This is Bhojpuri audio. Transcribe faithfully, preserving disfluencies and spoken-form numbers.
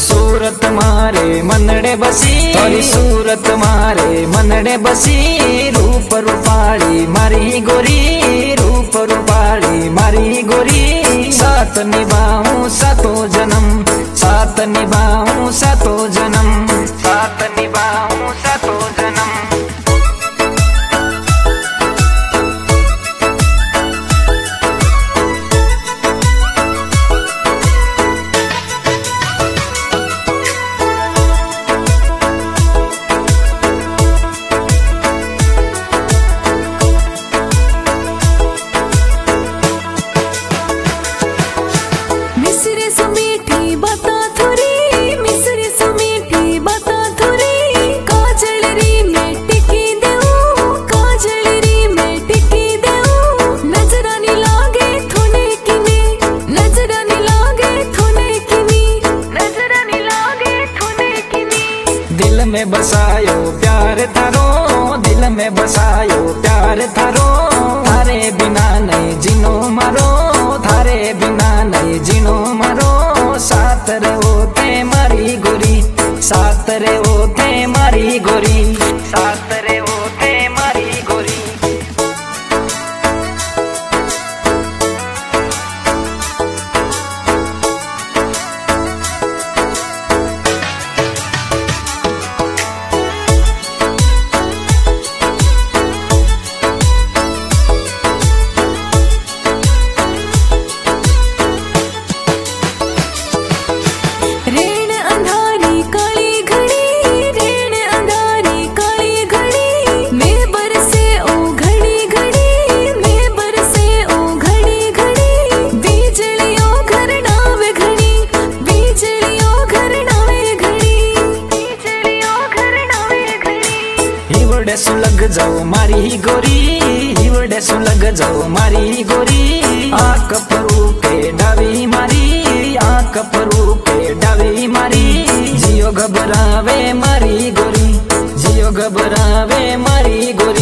सूरत मारे मनड़े बसी, तारी सूरत मारे मनड़े बसी। रूप रूपाली मारी गोरी, रूप रूपाली मारी गोरी। साथ निभाऊं सातो जन्म, साथ निभाऊं सातो जन्म, साथ निभाऊं सातो जन्म। मिसरे सो मीठी बता थोरी, मिसरे सो मीठी बता थोरी। काजल री मैं टिकी देऊं, काजल री मैं टिकी देऊं। नजरानी लागे थोने किने, नजरानी लागे थोने किनी, नजरानी लागे थोने किनी। दिल में बसायो प्यार थारो, दिल में बसायो प्यार थारो। थारे बिना नहीं जीनो मारो, थारे बिना नहीं जीनो मारो। साथ रहो ते मारी गोरी, साथ रहो ते मारी गोरी, साथ रहो ते मारी गोरी। रेण अंधारी काली घड़ी, रेण अंधारी काली घड़ी। मैं बरसे ओ घड़ी घड़ी, मैं बरसे ओ घड़ी घड़ी। बीजलियों घर नावे घड़ी, बीजलियों घर नावे घड़ी, बीजलियों घर नावे घड़ी। हिवड़े सु लग जाओ मारी गोरी, हिवड़े सु लग जाओ मारी गोरी। आंख परू के डावी मारी, आंख परू के डावी मारी। जियो घबरावे मारी गोरी, जियो घबरावे मारी गोरी।